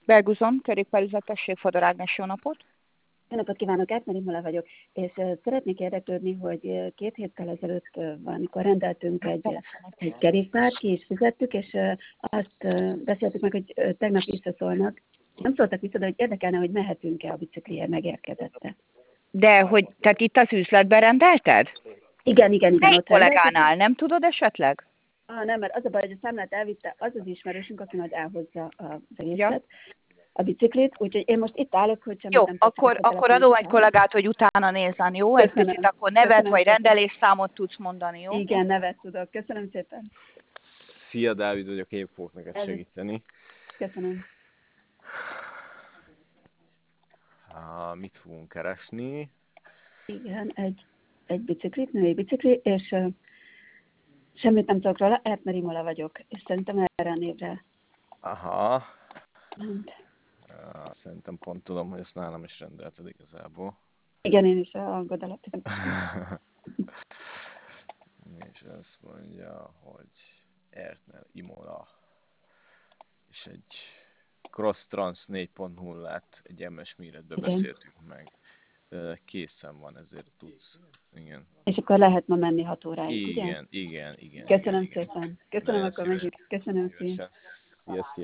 Belguzon, kerékpárüzletesség, Fodor Ágnes, jó napot! Jó napot kívánok, Átmeri Mola vagyok, és szeretnék érdeklődni, hogy 2 héttel ezelőtt valamikor rendeltünk egy kerékpárt, ki is fizettük, és azt beszéltük meg, hogy tegnap visszaszólnak. Nem szóltak vissza, de hogy érdekelne, hogy mehetünk-e a bicikliért, megérkezette. De hogy, tehát itt az üzletben rendelted? Igen, Melyik ott rendeltük. kollégánál, nem tudod esetleg? Nem, mert az a baj, hogy a számlát elvitte az az ismerősünk, aki majd elhozza az egészet. Ja. A biciklit, úgyhogy én most itt állok, hogy semmit Jó, nem teszek. akkor adom egy kollégát, hogy utána nézzen, jó? Egy Köszönöm. picit akkor nevet Köszönöm vagy szépen. rendelésszámot tudsz mondani, jó? Igen, nevet tudok. Köszönöm szépen. Szia, Dávid vagyok, én fogok neked segíteni. Köszönöm. Mit fogunk keresni? Igen, egy biciklit, női bicikli, és semmit nem tudok róla, Átmeri Mola vagyok, és szerintem erre a névre. Aha. Ment. Szerintem pont tudom, hogy ezt nálam is rendelted igazából. Igen, én is a hangod alapján. És azt mondja, hogy Erdner Imola. És egy Cross Trans 4.0-át egy MS méretbe beszéltünk meg. Készen van, ezért tudsz. Igen. És akkor lehet ma menni 6 óráig, ugye? Igen. Köszönöm szépen. Köszönöm, akkor megyünk. Köszönöm szépen. Szia.